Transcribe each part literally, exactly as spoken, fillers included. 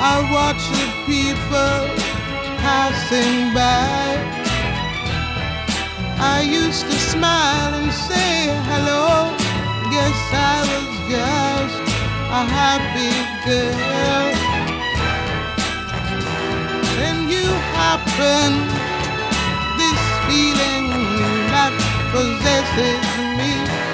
I watch the people passing by. I used to smile and say hello. Guess I was just a happy girl. Then you happened, this feeling that possesses me.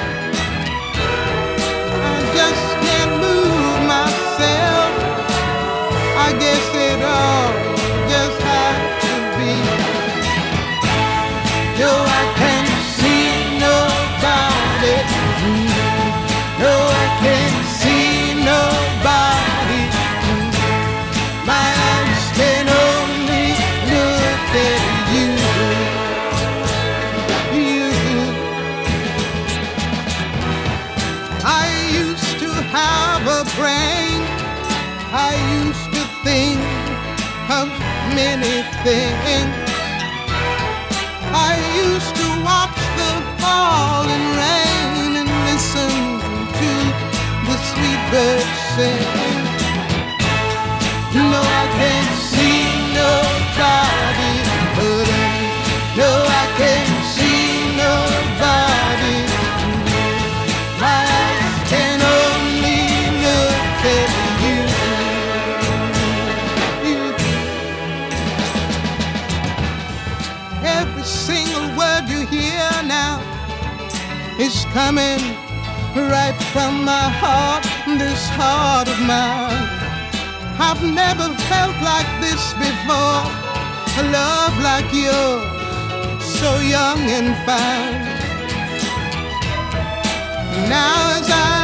I just can't move myself. I guess it all just had to be. No, I can't see nobody. No, I can't see nobody. My eyes can only look at you. You. I used to have a brain. I used to think of many things. I used to watch the falling rain and listen to the sweet birds sing. No, I can't see nobody but him. No, I can't see nobody. My eyes can only look at you. You. Every single word you hear now is coming right from my heart, this heart of mine. I've never felt like this before, a love like yours, so young and fine. Now as I